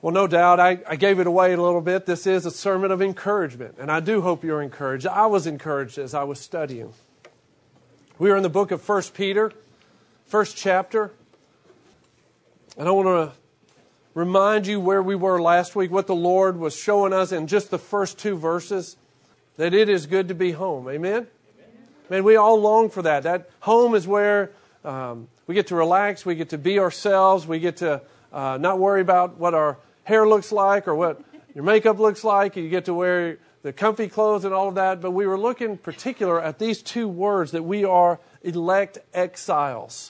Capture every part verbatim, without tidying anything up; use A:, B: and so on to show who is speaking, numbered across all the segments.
A: Well, no doubt, I, I gave it away a little bit. This is a sermon of encouragement, and I do hope you're encouraged. I was encouraged as I was studying. We are in the book of First Peter, first chapter, and I want to remind you where we were last week, what the Lord was showing us in just the first two verses, that it is good to be home. Amen? Amen. Man, we all long for that. That home is where um, we get to relax, we get to be ourselves, we get to uh, not worry about what our hair looks like or what your makeup looks like. You get to wear the comfy clothes and all of that. But we were looking in particular at these two words, that we are elect exiles.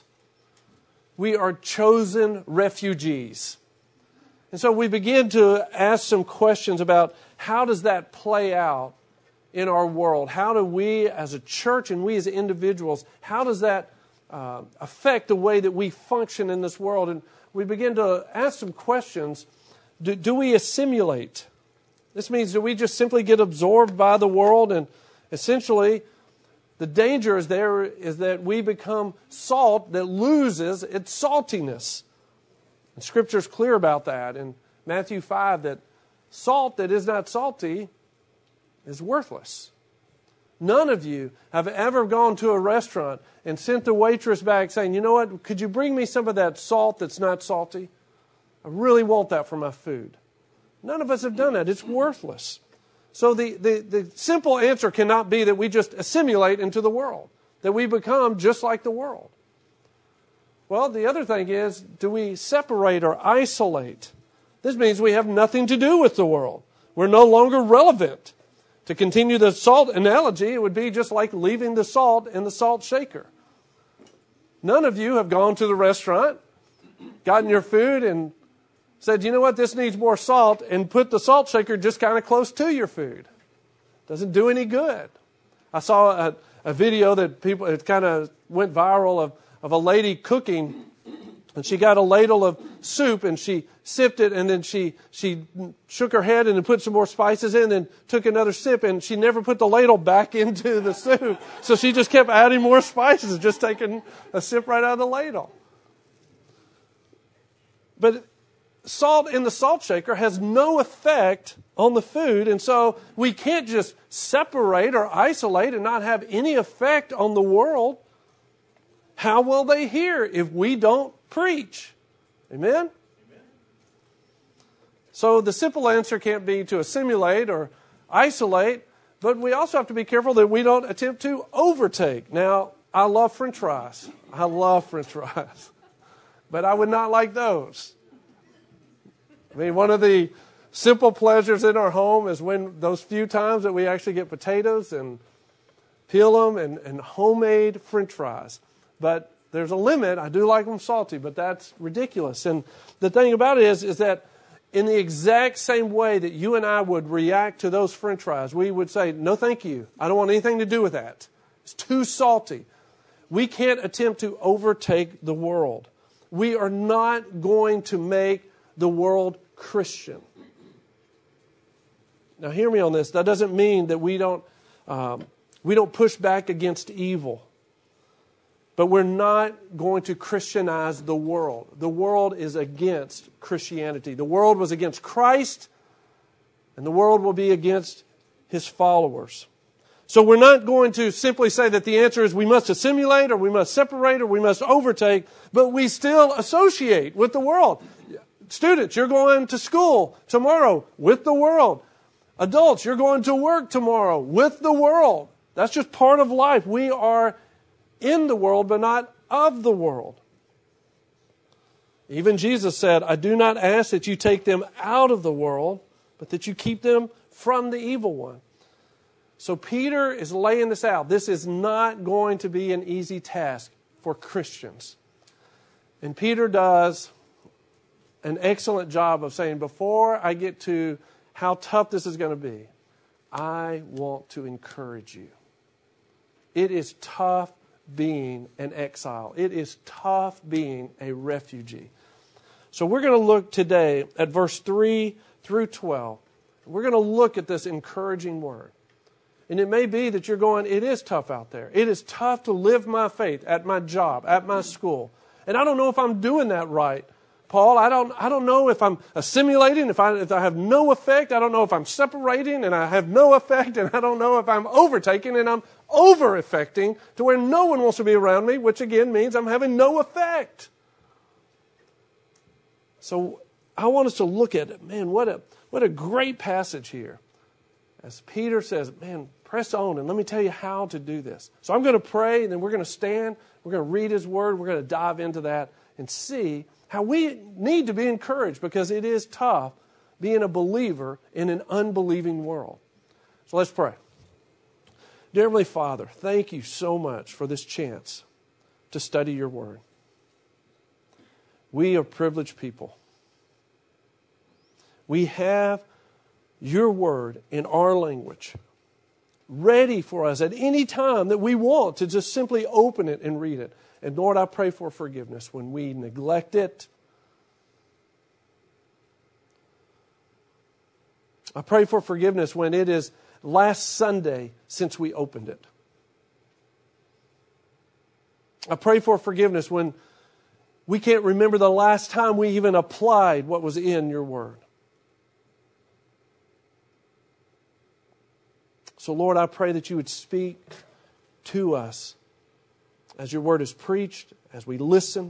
A: We are chosen refugees. And so we begin to ask some questions about how does that play out in our world? How do we as a church and we as individuals, how does that uh, affect the way that we function in this world? And we begin to ask some questions. Do, do we assimilate? This means do we just simply get absorbed by the world? And essentially, the danger is there is that we become salt that loses its saltiness. And Scripture is clear about that in Matthew five, that salt that is not salty is worthless. None of you have ever gone to a restaurant and sent the waitress back saying, you know what, could you bring me some of that salt that's not salty? I really want that for my food. None of us have done that. It's worthless. So the, the, the simple answer cannot be that we just assimilate into the world, that we become just like the world. Well, the other thing is, do we separate or isolate? This means we have nothing to do with the world. We're no longer relevant. To continue the salt analogy, it would be just like leaving the salt in the salt shaker. None of you have gone to the restaurant, gotten your food, and said, you know what, this needs more salt, and put the salt shaker just kind of close to your food. Doesn't do any good. I saw a, a video that people, it kind of went viral of, of a lady cooking, and she got a ladle of soup, and she sipped it, and then she she shook her head, and then put some more spices in, and took another sip, and she never put the ladle back into the soup. So she just kept adding more spices, just taking a sip right out of the ladle. But salt in the salt shaker has no effect on the food, and so we can't just separate or isolate and not have any effect on the world. How will they hear if we don't preach? Amen? Amen? So the simple answer can't be to assimilate or isolate, but we also have to be careful that we don't attempt to overtake. Now, I love French fries. I love French fries. But I would not like those. I mean, one of the simple pleasures in our home is when those few times that we actually get potatoes and peel them and, and homemade French fries. But there's a limit. I do like them salty, but that's ridiculous. And the thing about it is, is that in the exact same way that you and I would react to those French fries, we would say, no, thank you. I don't want anything to do with that. It's too salty. We can't attempt to overtake the world. We are not going to make the world Christian. Now, hear me on this. That doesn't mean that we don't um, we don't push back against evil. But we're not going to Christianize the world. The world is against Christianity. The world was against Christ, and the world will be against His followers. So we're not going to simply say that the answer is we must assimilate, or we must separate, or we must overtake, but we still associate with the world. Students, you're going to school tomorrow with the world. Adults, you're going to work tomorrow with the world. That's just part of life. We are in the world, but not of the world. Even Jesus said, I do not ask that you take them out of the world, but that you keep them from the evil one. So Peter is laying this out. This is not going to be an easy task for Christians. And Peter does an excellent job of saying, before I get to how tough this is going to be, I want to encourage you. It is tough being an exile. It is tough being a refugee. So we're going to look today at verse three through twelve. We're going to look at this encouraging word. And it may be that you're going, it is tough out there. It is tough to live my faith at my job, at my school. And I don't know if I'm doing that right. Paul, I don't, I don't know if I'm assimilating, if I, if I have no effect. I don't know if I'm separating and I have no effect. And I don't know if I'm overtaking and I'm over-effecting to where no one wants to be around me, which again means I'm having no effect. So I want us to look at it. Man, what a, what a great passage here. As Peter says, man, press on and let me tell you how to do this. So I'm going to pray and then we're going to stand. We're going to read His Word. We're going to dive into that and see how we need to be encouraged, because it is tough being a believer in an unbelieving world. So let's pray. Dear Heavenly Father, thank you so much for this chance to study your Word. We are privileged people. We have your Word in our language, ready for us at any time that we want to just simply open it and read it. And Lord, I pray for forgiveness when we neglect it. I pray for forgiveness when it is last Sunday since we opened it. I pray for forgiveness when we can't remember the last time we even applied what was in your Word. So Lord, I pray that you would speak to us as your Word is preached, as we listen.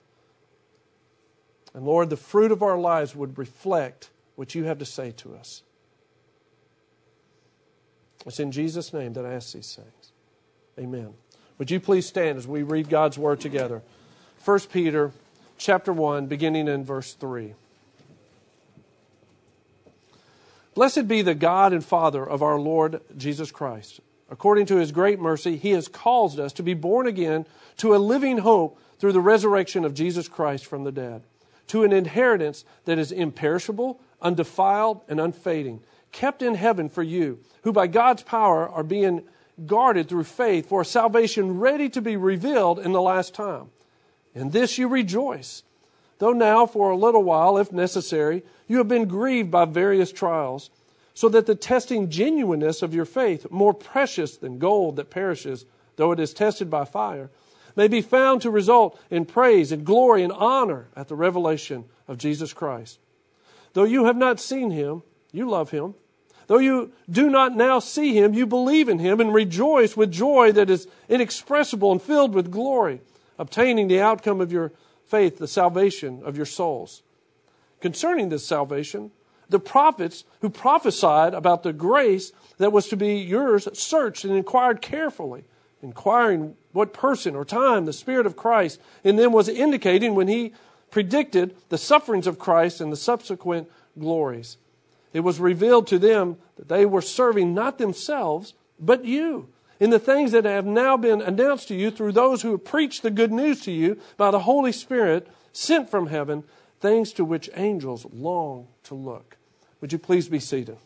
A: And Lord, the fruit of our lives would reflect what you have to say to us. It's in Jesus' name that I ask these things. Amen. Would you please stand as we read God's Word together? First Peter chapter one, beginning in verse three. Blessed be the God and Father of our Lord Jesus Christ. According to His great mercy, He has caused us to be born again to a living hope through the resurrection of Jesus Christ from the dead, to an inheritance that is imperishable, undefiled, and unfading, kept in heaven for you, who by God's power are being guarded through faith for a salvation ready to be revealed in the last time. In this you rejoice, though now for a little while, if necessary, you have been grieved by various trials, so that the testing genuineness of your faith, more precious than gold that perishes, though it is tested by fire, may be found to result in praise and glory and honor at the revelation of Jesus Christ. Though you have not seen Him, you love Him. Though you do not now see Him, you believe in Him and rejoice with joy that is inexpressible and filled with glory, obtaining the outcome of your faith, the salvation of your souls. Concerning this salvation, the prophets who prophesied about the grace that was to be yours searched and inquired carefully, inquiring what person or time the Spirit of Christ in them was indicating when He predicted the sufferings of Christ and the subsequent glories. It was revealed to them that they were serving not themselves, but you, in the things that have now been announced to you through those who have preached the good news to you by the Holy Spirit sent from heaven, things to which angels long to look. Would you please be seated?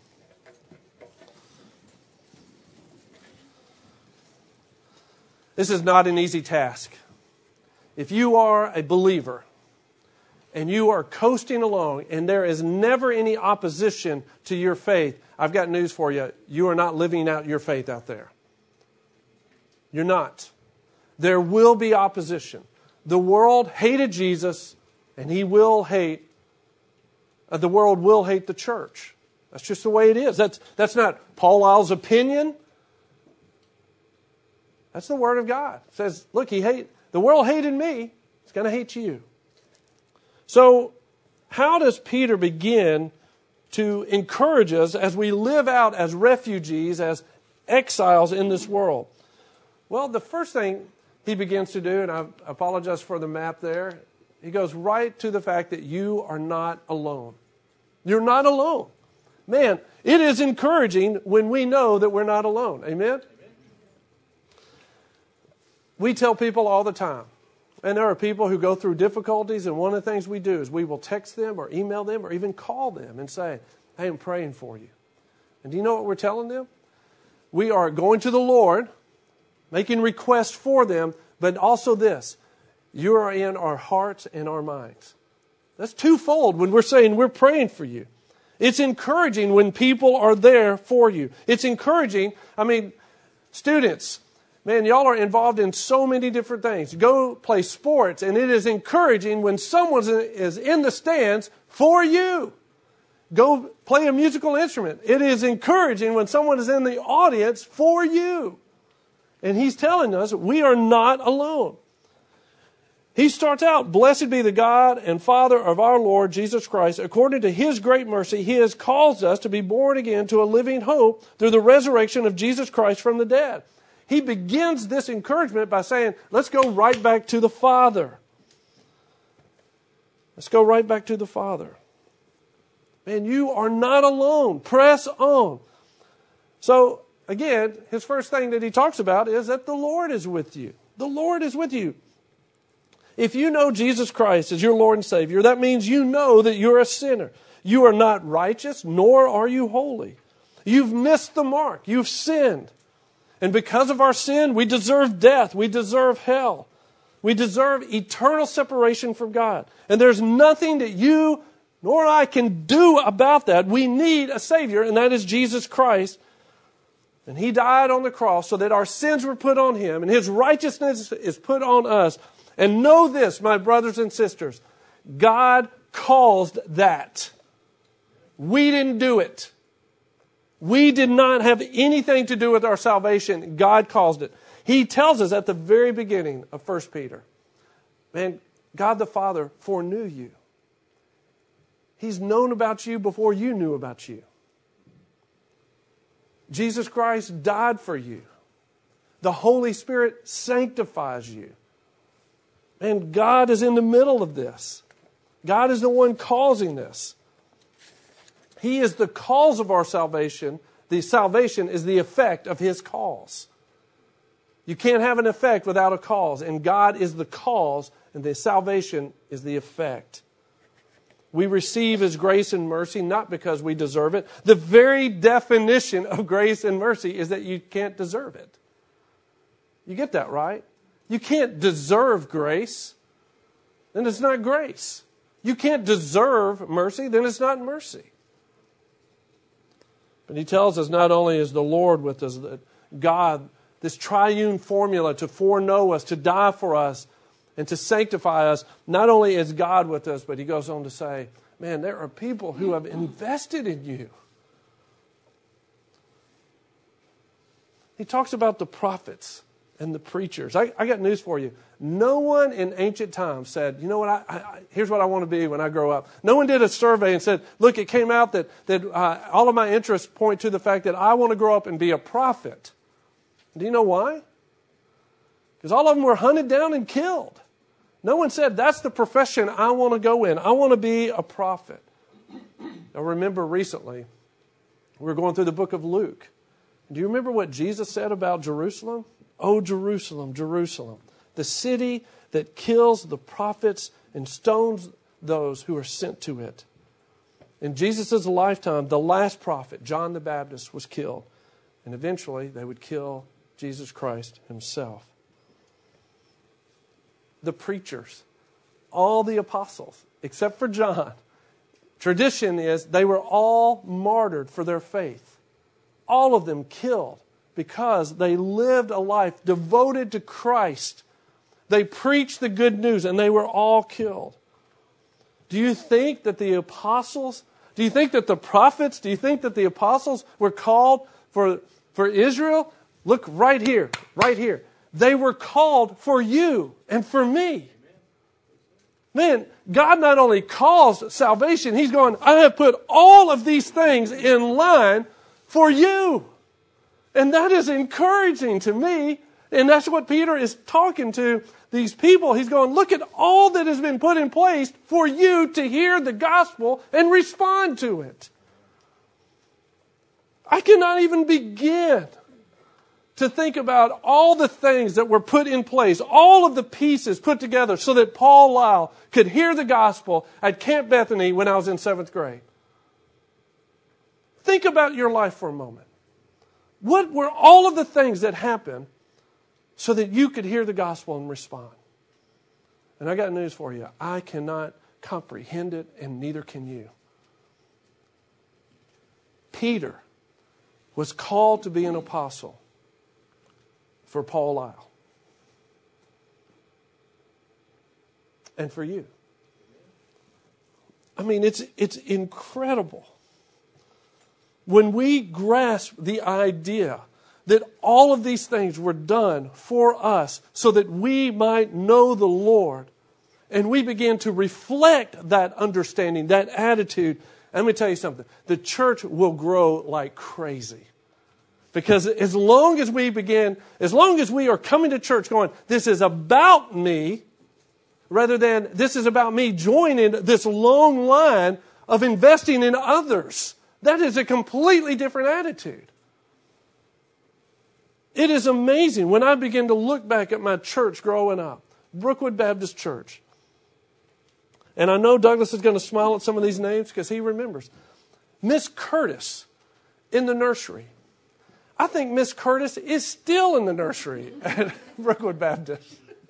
A: This is not an easy task. If you are a believer and you are coasting along and there is never any opposition to your faith, I've got news for you. You are not living out your faith out there. You're not. There will be opposition. The world hated Jesus, and he will hate, uh, the world will hate the church. That's just the way it is. That's, that's not Paul Lyle's opinion. That's the Word of God. It says, look, he hate, the world hated me. It's going to hate you. So how does Peter begin to encourage us as we live out as refugees, as exiles in this world? Well, the first thing he begins to do, and I apologize for the map there, he goes right to the fact that you are not alone. You're not alone. Man, it is encouraging when we know that we're not alone. Amen? Amen? We tell people all the time, and there are people who go through difficulties, and one of the things we do is we will text them or email them or even call them and say, hey, I'm praying for you. And do you know what we're telling them? We are going to the Lord, making requests for them, but also this, you are in our hearts and our minds. That's twofold when we're saying we're praying for you. It's encouraging when people are there for you. It's encouraging, I mean, students, Man, y'all are involved in so many different things. Go play sports, and it is encouraging when someone is in the stands for you. Go play a musical instrument. It is encouraging when someone is in the audience for you. And he's telling us we are not alone. He starts out, blessed be the God and Father of our Lord Jesus Christ. According to His great mercy, He has caused us to be born again to a living hope through the resurrection of Jesus Christ from the dead. He begins this encouragement by saying, let's go right back to the Father. Let's go right back to the Father. Man, you are not alone. Press on. So, again, his first thing that he talks about is that the Lord is with you. The Lord is with you. If you know Jesus Christ as your Lord and Savior, that means you know that you're a sinner. You are not righteous, nor are you holy. You've missed the mark. You've sinned. And because of our sin, we deserve death. We deserve hell. We deserve eternal separation from God. And there's nothing that you nor I can do about that. We need a Savior, and that is Jesus Christ. And He died on the cross so that our sins were put on Him, and His righteousness is put on us. And know this, my brothers and sisters, God caused that. We didn't do it. We did not have anything to do with our salvation. God caused it. He tells us at the very beginning of First Peter, man, God the Father foreknew you. He's known about you before you knew about you. Jesus Christ died for you. The Holy Spirit sanctifies you. And God is in the middle of this. God is the one causing this. He is the cause of our salvation. The salvation is the effect of His cause. You can't have an effect without a cause. And God is the cause, and the salvation is the effect. We receive His grace and mercy not because we deserve it. The very definition of grace and mercy is that you can't deserve it. You get that, right? You can't deserve grace, then it's not grace. You can't deserve mercy, then it's not mercy. But He tells us not only is the Lord with us, that God, this triune formula to foreknow us, to die for us, and to sanctify us, not only is God with us, but He goes on to say, man, there are people who have invested in you. He talks about the prophets and the preachers. I, I got news for you. No one in ancient times said, you know what, I, I, here's what I want to be when I grow up. No one did a survey and said, look, it came out that, that uh, all of my interests point to the fact that I want to grow up and be a prophet. Do you know why? Because all of them were hunted down and killed. No one said, that's the profession I want to go in. I want to be a prophet. I remember recently, we were going through the book of Luke. Do you remember what Jesus said about Jerusalem? Oh, Jerusalem, Jerusalem, the city that kills the prophets and stones those who are sent to it. In Jesus' lifetime, the last prophet, John the Baptist, was killed. And eventually, they would kill Jesus Christ Himself. The preachers, all the apostles, except for John, tradition is they were all martyred for their faith. All of them killed because they lived a life devoted to Christ. They preached the good news and they were all killed. Do you think that the apostles, do you think that the prophets, do you think that the apostles were called for, for Israel? Look right here, right here. They were called for you and for me. Man, God not only caused salvation, He's going, I have put all of these things in line for you. And that is encouraging to me. And that's what Peter is talking to these people. He's going, look at all that has been put in place for you to hear the gospel and respond to it. I cannot even begin to think about all the things that were put in place, all of the pieces put together so that Paul Lyle could hear the gospel at Camp Bethany when I was in seventh grade. Think about your life for a moment. What were all of the things that happened so that you could hear the gospel and respond? And I got news for you. I cannot comprehend it, and neither can you. Peter was called to be an apostle for Paul Lyle. And for you. I mean, it's it's incredible. When we grasp the idea that all of these things were done for us so that we might know the Lord, and we begin to reflect that understanding, that attitude, let me tell you something. The church will grow like crazy. Because as long as we begin, as long as we are coming to church going, this is about me, rather than this is about me joining this long line of investing in others, that is a completely different attitude. It is amazing when I begin to look back at my church growing up, Brookwood Baptist Church. And I know Douglas is going to smile at some of these names because he remembers. Miss Curtis in the nursery. I think Miss Curtis is still in the nursery at Brookwood Baptist.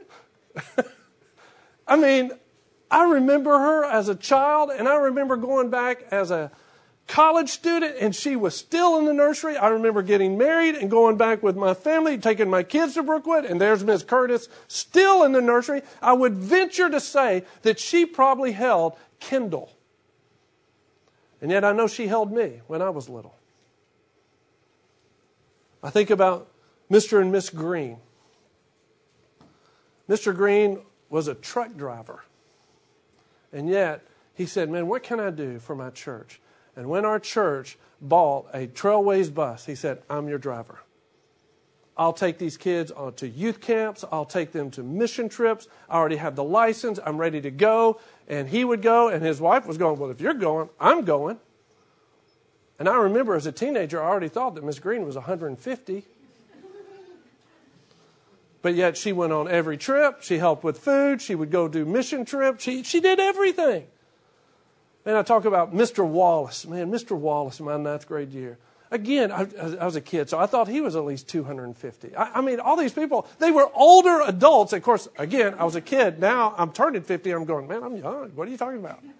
A: I mean, I remember her as a child, and I remember going back as a college student, and she was still in the nursery. I remember getting married and going back with my family, taking my kids to Brookwood, and there's Miss Curtis still in the nursery. I would venture to say that she probably held Kendall. And yet I know she held me when I was little. I think about Mister and Miss Green. Mister Green was a truck driver. And yet he said, man, what can I do for my church? And when our church bought a Trailways bus, he said, I'm your driver. I'll take these kids to youth camps. I'll take them to mission trips. I already have the license. I'm ready to go. And he would go, and his wife was going, well, if you're going, I'm going. And I remember as a teenager, I already thought that Miss Green was one hundred fifty. But yet she went on every trip. She helped with food. She would go do mission trips. She, she did everything. And I talk about Mister Wallace. Man, Mister Wallace in my ninth grade year. Again, I, I was a kid, so I thought he was at least two hundred fifty. I, I mean, all these people, they were older adults. Of course, again, I was a kid. Now I'm turning fifty. I'm going, man, I'm young. What are you talking about?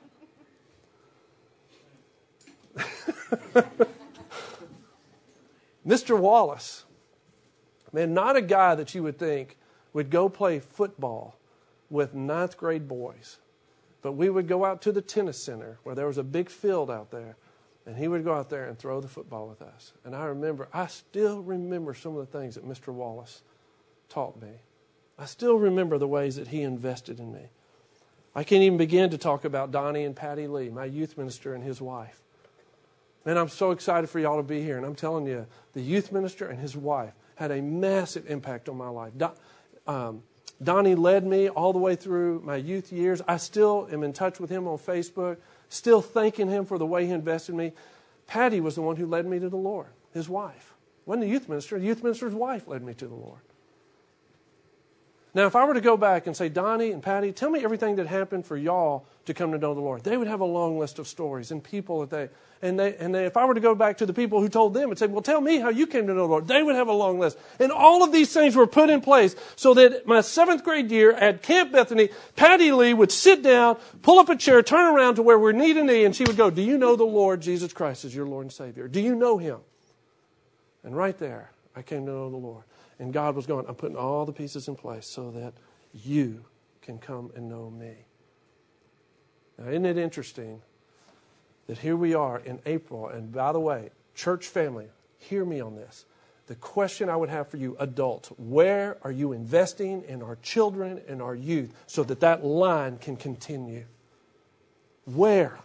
A: Mister Wallace. Man, not a guy that you would think would go play football with ninth grade boys. But we would go out to the tennis center where there was a big field out there. And he would go out there and throw the football with us. And I remember, I still remember some of the things that Mister Wallace taught me. I still remember the ways that he invested in me. I can't even begin to talk about Donnie and Patty Lee, my youth minister and his wife. Man, I'm so excited for y'all to be here. And I'm telling you, the youth minister and his wife had a massive impact on my life. Don, um, Donnie led me all the way through my youth years. I still am in touch with him on Facebook, still thanking him for the way he invested in me. Patty was the one who led me to the Lord, his wife. Wasn't the youth minister. The youth minister's wife led me to the Lord. Now, if I were to go back and say, Donnie and Patty, tell me everything that happened for y'all to come to know the Lord, they would have a long list of stories and people that they, and they, and they, if I were to go back to the people who told them and say, well, tell me how you came to know the Lord, they would have a long list. And all of these things were put in place so that my seventh grade year at Camp Bethany, Patty Lee would sit down, pull up a chair, turn around to where we're knee to knee, and she would go, do you know the Lord Jesus Christ as your Lord and Savior? Do you know Him? And right there, I came to know the Lord. And God was going, I'm putting all the pieces in place so that you can come and know me. Now, isn't it interesting that here we are in April, and by the way, church family, hear me on this. The question I would have for you, adults, where are you investing in our children and our youth so that that line can continue? Where?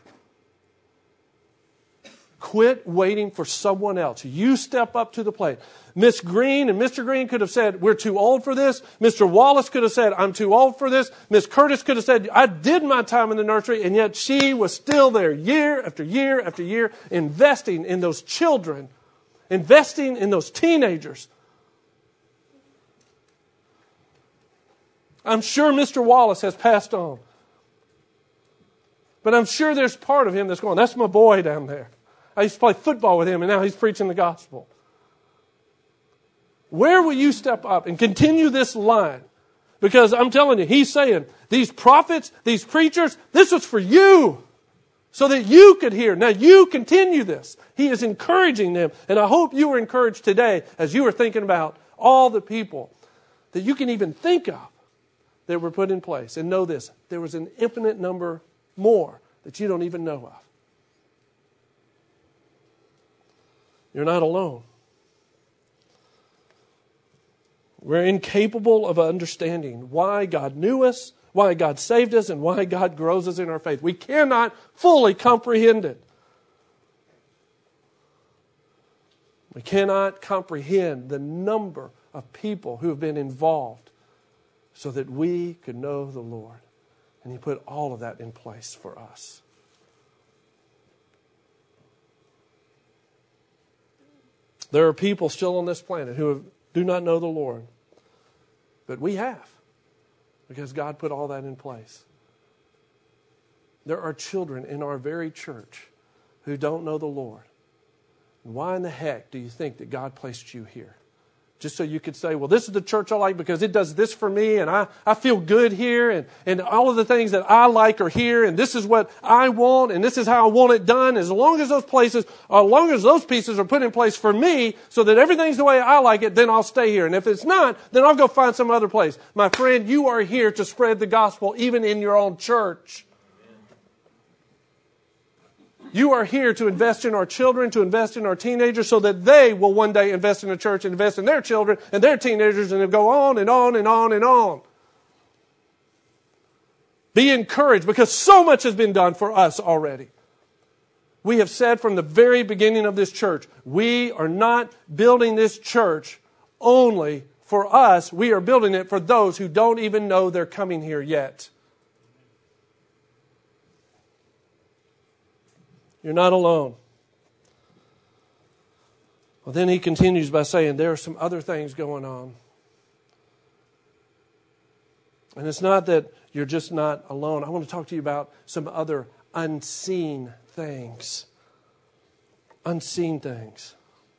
A: Quit waiting for someone else. You step up to the plate. Miss Green and Mister Green could have said, we're too old for this. Mister Wallace could have said, I'm too old for this. Miss Curtis could have said, I did my time in the nursery, and yet she was still there year after year after year, investing in those children, investing in those teenagers. I'm sure Mister Wallace has passed on. But I'm sure there's part of him that's going, that's my boy down there. I used to play football with him, and now he's preaching the gospel. Where will you step up and continue this line? Because I'm telling you, he's saying, these prophets, these preachers, this was for you. So that you could hear. Now you continue this. He is encouraging them. And I hope you were encouraged today as you were thinking about all the people that you can even think of that were put in place. And know this, there was an infinite number more that you don't even know of. You're not alone. We're incapable of understanding why God knew us, why God saved us, and why God grows us in our faith. We cannot fully comprehend it. We cannot comprehend the number of people who have been involved so that we could know the Lord. And He put all of that in place for us. There are people still on this planet who have, do not know the Lord. But we have, because God put all that in place. There are children in our very church who don't know the Lord. Why in the heck do you think that God placed you here? Just so you could say, well, this is the church I like because it does this for me, and I, I feel good here, and, and all of the things that I like are here, and this is what I want, and this is how I want it done. As long as those places, as long as those pieces are put in place for me so that everything's the way I like it, then I'll stay here. And if it's not, then I'll go find some other place. My friend, you are here to spread the gospel even in your own church. You are here to invest in our children, to invest in our teenagers, so that they will one day invest in the church and invest in their children and their teenagers, and it'll go on and on and on and on. Be encouraged, because so much has been done for us already. We have said from the very beginning of this church, we are not building this church only for us. We are building it for those who don't even know they're coming here yet. You're not alone. Well, then he continues by saying there are some other things going on. And it's not that you're just not alone. I want to talk to you about some other unseen things. Unseen things.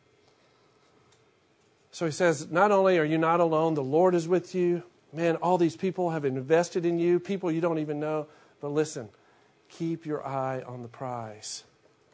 A: So he says, not only are you not alone, the Lord is with you. Man, all these people have invested in you, people you don't even know. But listen, keep your eye on the prize.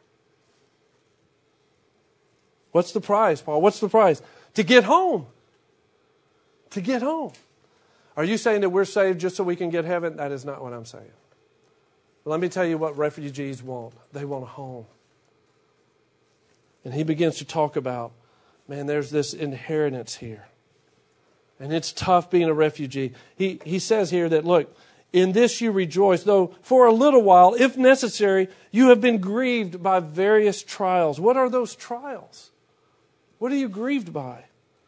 A: What's the prize, Paul? What's the prize? To get home. To get home. Are you saying that we're saved just so we can get heaven? That is not what I'm saying. But let me tell you what refugees want. They want a home. And he begins to talk about, man, there's this inheritance here. And it's tough being a refugee. He, he says here that, look, in this you rejoice, though for a little while, if necessary, you have been grieved by various trials. What are those trials? What are you grieved by?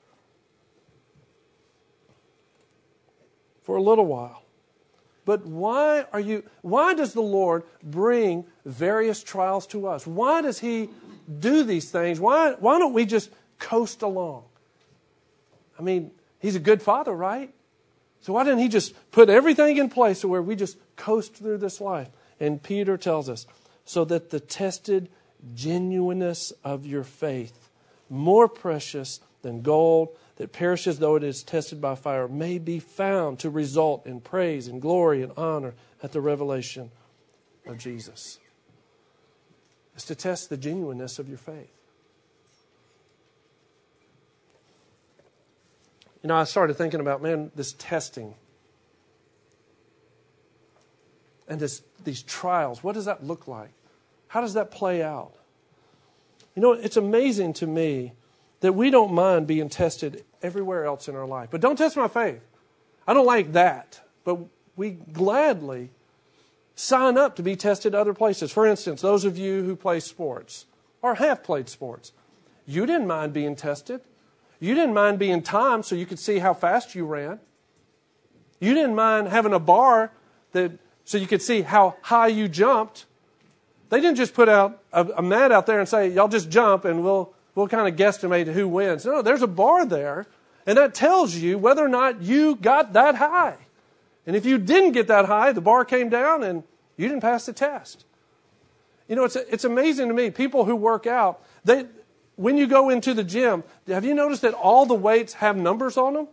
A: For a little while. But why are you, why does the Lord bring various trials to us? Why does He do these things? Why, why don't we just coast along? I mean, He's a good Father, right? So why didn't He just put everything in place so where we just coast through this life? And Peter tells us, so that the tested genuineness of your faith, more precious than gold that perishes though it is tested by fire, may be found to result in praise and glory and honor at the revelation of Jesus. It's to test the genuineness of your faith. You know, I started thinking about, man, this testing and this, these trials. What does that look like? How does that play out? You know, it's amazing to me that we don't mind being tested everywhere else in our life. But don't test my faith. I don't like that. But we gladly sign up to be tested other places. For instance, those of you who play sports or have played sports, you didn't mind being tested. You didn't mind being timed so you could see how fast you ran. You didn't mind having a bar that so you could see how high you jumped. They didn't just put out a, a mat out there and say, y'all just jump and we'll we'll kind of guesstimate who wins. No, there's a bar there, and that tells you whether or not you got that high. And if you didn't get that high, the bar came down and you didn't pass the test. You know, it's it's amazing to me. People who work out, they when you go into the gym, have you noticed that all the weights have numbers on them?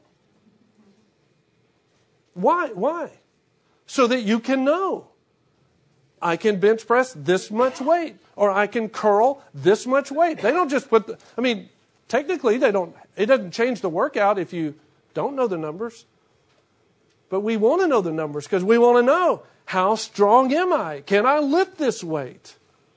A: Why? Why? So that you can know. I can bench press this much weight, or I can curl this much weight. They don't just put the, I mean, Technically, they don't. It doesn't change the workout if you don't know the numbers. But we want to know the numbers because we want to know, how strong am I? Can I lift this weight?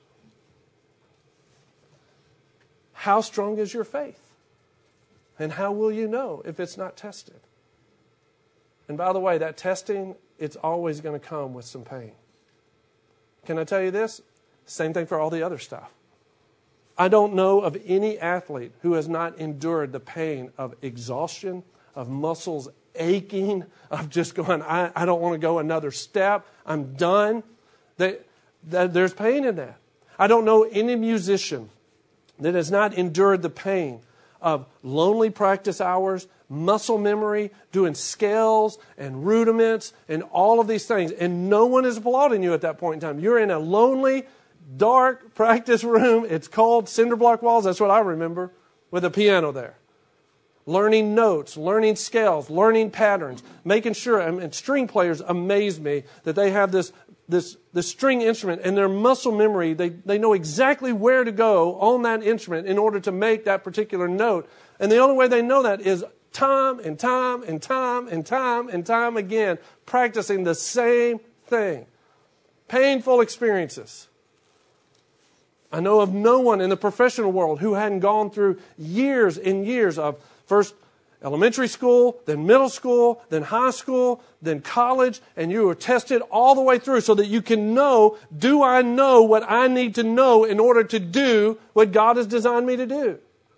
A: How strong is your faith? And how will you know if it's not tested? And by the way, that testing, it's always going to come with some pain. Can I tell you this? Same thing for all the other stuff. I don't know of any athlete who has not endured the pain of exhaustion, of muscles aching, of just going, I, I don't want to go another step. I'm done. They, that, there's pain in that. I don't know any musician that has not endured the pain of lonely practice hours, muscle memory, doing scales and rudiments and all of these things. And no one is applauding you at that point in time. You're in a lonely, dark practice room. It's called cinder block walls. That's what I remember, with a piano there. Learning notes, learning scales, learning patterns, making sure, I mean, string players amaze me that they have this, this, this string instrument and their muscle memory, they, they know exactly where to go on that instrument in order to make that particular note. And the only way they know that is time and time and time and time and time again, practicing the same thing. Painful experiences. I know of no one in the professional world who hadn't gone through years and years of first elementary school, then middle school, then high school, then college, and you are tested all the way through so that you can know, do I know what I need to know in order to do what God has designed me to do?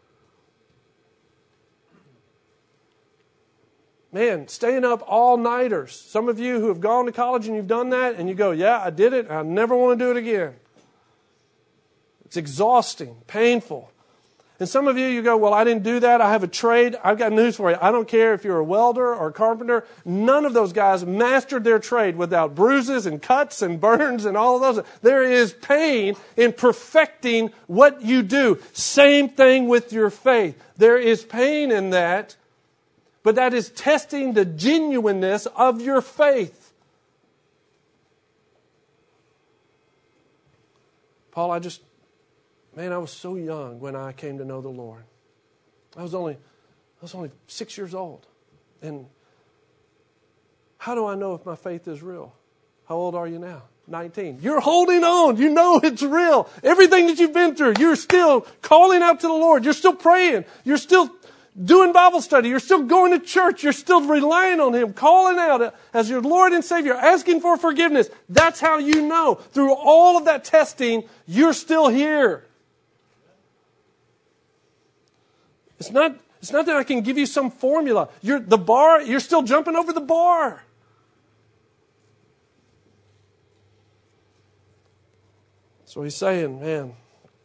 A: Man, staying up all-nighters. Some of you who have gone to college and you've done that, and you go, yeah, I did it, I never want to do it again. It's exhausting, painful. And some of you, you go, well, I didn't do that. I have a trade. I've got news for you. I don't care if you're a welder or a carpenter. None of those guys mastered their trade without bruises and cuts and burns and all of those. There is pain in perfecting what you do. Same thing with your faith. There is pain in that, but that is testing the genuineness of your faith. Paul, I just... Man, I was so young when I came to know the Lord. I was only, I was only six years old. And how do I know if my faith is real? How old are you now? nineteen. You're holding on. You know it's real. Everything that you've been through, you're still calling out to the Lord. You're still praying. You're still doing Bible study. You're still going to church. You're still relying on Him, calling out as your Lord and Savior, asking for forgiveness. That's how you know. Through all of that testing, you're still here. It's not, it's not that I can give you some formula. You're the bar, you're still jumping over the bar. So he's saying, man,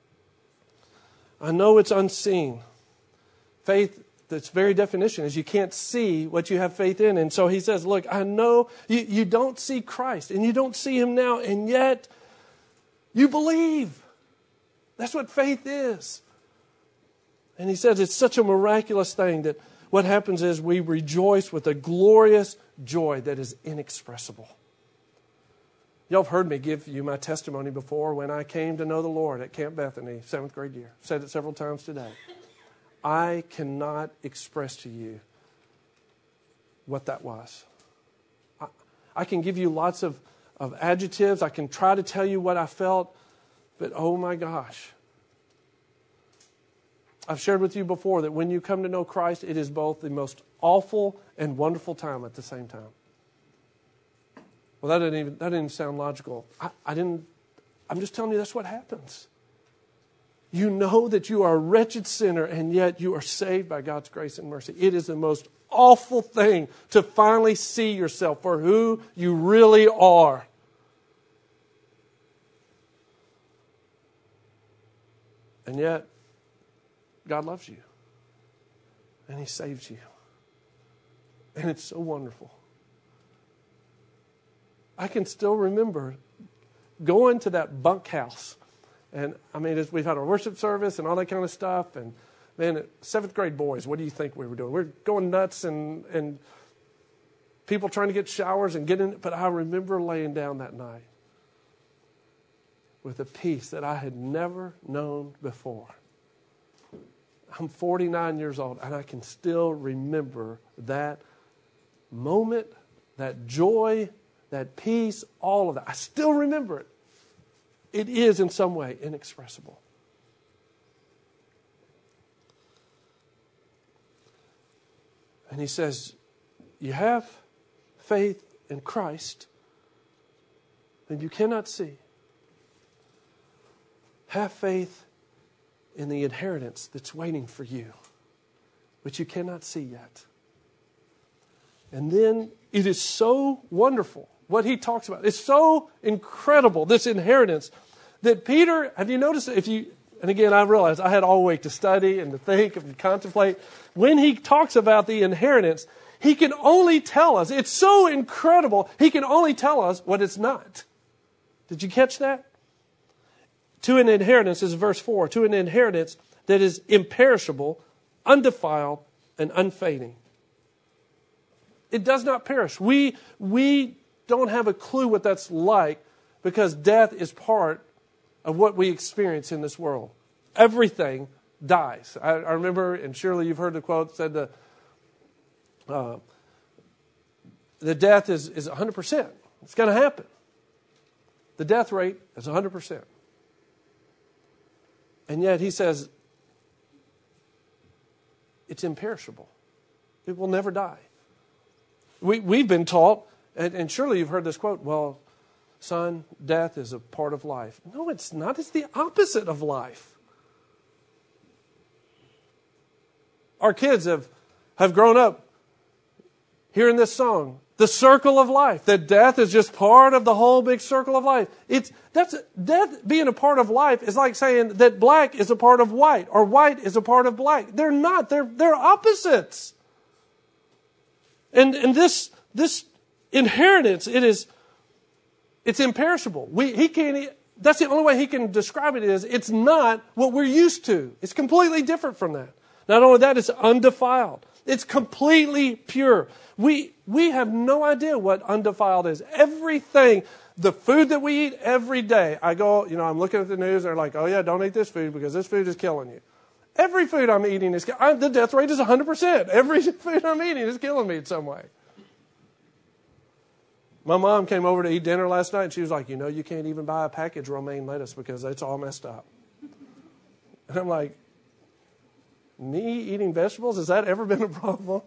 A: I know it's unseen. Faith, its very definition is you can't see what you have faith in. And so he says, look, I know you, you don't see Christ and you don't see Him now, and yet you believe. That's what faith is. And he says it's such a miraculous thing that what happens is we rejoice with a glorious joy that is inexpressible. Y'all have heard me give you my testimony before when I came to know the Lord at Camp Bethany, seventh grade year. I've said it several times today. I cannot express to you what that was. I, I can give you lots of, of adjectives. I can try to tell you what I felt. But oh my gosh. I've shared with you before that when you come to know Christ, it is both the most awful and wonderful time at the same time. Well, that didn't even, that didn't sound logical. I, I didn't, I'm just telling you that's what happens. You know that you are a wretched sinner, and yet you are saved by God's grace and mercy. It is the most awful thing to finally see yourself for who you really are. And yet, God loves you. And He saves you. And it's so wonderful. I can still remember going to that bunkhouse. And I mean, we've had our worship service and all that kind of stuff. And man, seventh grade boys, what do you think we were doing? We were going nuts and, and people trying to get showers and get in. But I remember laying down that night with a peace that I had never known before. I'm forty-nine years old, and I can still remember that moment, that joy, that peace, all of that. I still remember it. It is in some way inexpressible. And he says, you have faith in Christ, and you cannot see. Have faith in the inheritance that's waiting for you, which you cannot see yet. And then it is so wonderful what he talks about. It's so incredible, this inheritance, that Peter, have you noticed, if you, and again, I realize I had all week to study and to think and to contemplate. When he talks about the inheritance, he can only tell us, it's so incredible, he can only tell us what it's not. Did you catch that? To an inheritance is verse four, to an inheritance that is imperishable, undefiled, and unfading. It does not perish. We, we don't have a clue what that's like because death is part of what we experience in this world. Everything dies. I, I remember, and surely you've heard the quote, said the, uh, the death is, is one hundred percent. It's going to happen. The death rate is one hundred percent. And yet he says, it's imperishable. It will never die. We, we've been taught, and, and surely you've heard this quote, well, son, death is a part of life. No, it's not. It's the opposite of life. Our kids have, have grown up hearing this song, the circle of life, that death is just part of the whole big circle of life. It's that's death being a part of life is like saying that black is a part of white or white is a part of black. They're not. They're they're opposites. And and this this inheritance, it is it's imperishable. We he can't that's the only way he can describe it is it's not what we're used to. It's completely different from that. Not only that, it's undefiled. It's completely pure. We we have no idea what undefiled is. Everything, the food that we eat every day, I go, you know, I'm looking at the news, they're like, oh yeah, don't eat this food because this food is killing you. Every food I'm eating is, I, the death rate is one hundred percent. Every food I'm eating is killing me in some way. My mom came over to eat dinner last night and she was like, you know, you can't even buy a package romaine lettuce because it's all messed up. And I'm like, me eating vegetables, has that ever been a problem?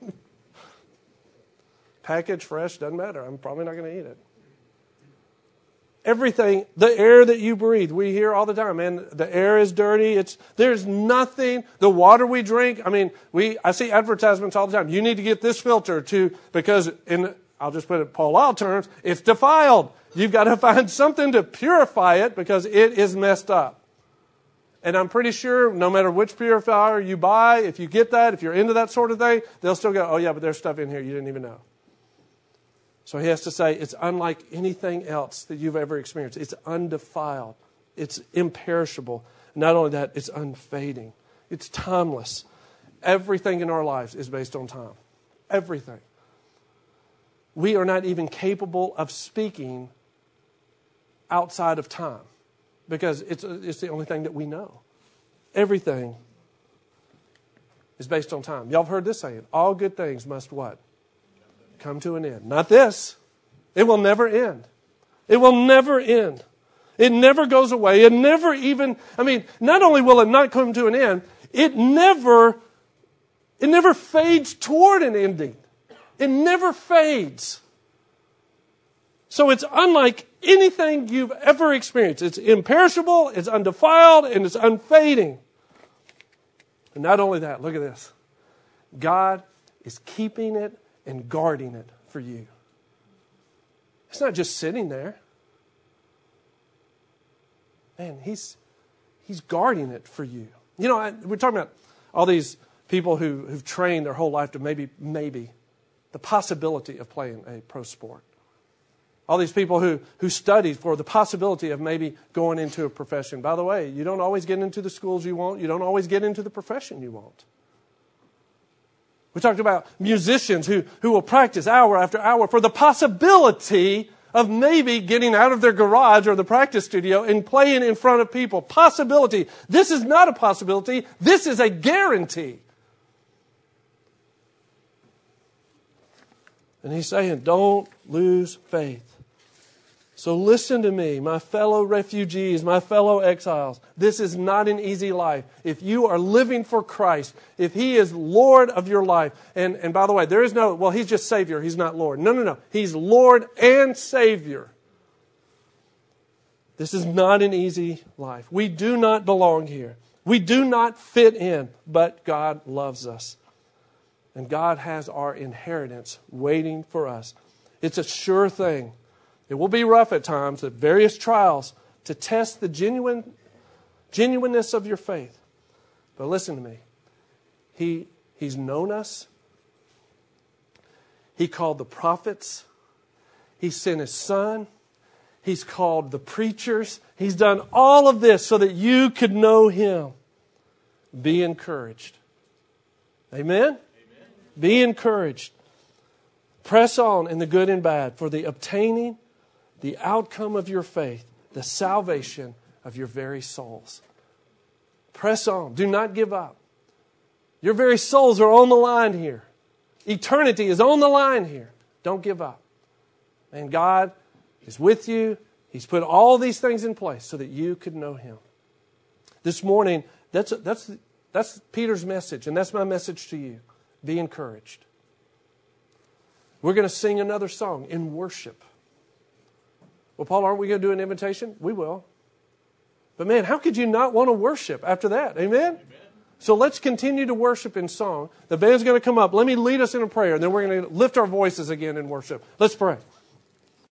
A: Packaged fresh, doesn't matter. I'm probably not going to eat it. Everything, the air that you breathe, we hear all the time, man, the air is dirty. It's there's nothing, the water we drink, I mean, we I see advertisements all the time. You need to get this filter to, because in, I'll just put it in Paul Lyle terms, it's defiled. You've got to find something to purify it because it is messed up. And I'm pretty sure no matter which purifier you buy, if you get that, if you're into that sort of thing, they'll still go, oh yeah, but there's stuff in here you didn't even know. So he has to say it's unlike anything else that you've ever experienced. It's undefiled. It's imperishable. Not only that, it's unfading. It's timeless. Everything in our lives is based on time. Everything. We are not even capable of speaking outside of time because it's, it's the only thing that we know. Everything is based on time. Y'all have heard this saying, all good things must what? Come to an end. Not this. It will never end. It will never end. It never goes away. It never even, I mean, not only will it not come to an end, it never, it never fades toward an ending. It never fades. So it's unlike anything you've ever experienced. It's imperishable, it's undefiled, and it's unfading. And not only that, look at this. God is keeping it and guarding it for you. It's not just sitting there. Man, he's he's guarding it for you. You know, I, we're talking about all these people who, who've trained their whole life to maybe, maybe, the possibility of playing a pro sport. All these people who, who studied for the possibility of maybe going into a profession. By the way, you don't always get into the schools you want. You don't always get into the profession you want. We talked about musicians who, who will practice hour after hour for the possibility of maybe getting out of their garage or the practice studio and playing in front of people. Possibility. This is not a possibility. This is a guarantee. And he's saying, don't lose faith. So listen to me, my fellow refugees, my fellow exiles. This is not an easy life. If you are living for Christ, if He is Lord of your life, and, and by the way, there is no, well, He's just Savior, He's not Lord. No, no, no. He's Lord and Savior. This is not an easy life. We do not belong here. We do not fit in, but God loves us. And God has our inheritance waiting for us. It's a sure thing. It will be rough at times, at various trials, to test the genuine genuineness of your faith. But listen to me. He, he's known us. He called the prophets. He sent His Son. He's called the preachers. He's done all of this so that you could know Him. Be encouraged. Amen? Amen. Be encouraged. Press on in the good and bad for the obtaining the outcome of your faith, the salvation of your very souls. Press on. Do not give up. Your very souls are on the line here. Eternity is on the line here. Don't give up. And God is with you. He's put all these things in place so that you could know Him. This morning, that's, that's, that's Peter's message, and that's my message to you. Be encouraged. We're going to sing another song in worship. Well, Paul, aren't we going to do an invitation? We will. But man, how could you not want to worship after that? Amen? Amen. So let's continue to worship in song. The band's going to come up. Let me lead us in a prayer, and then we're going to lift our voices again in worship. Let's pray.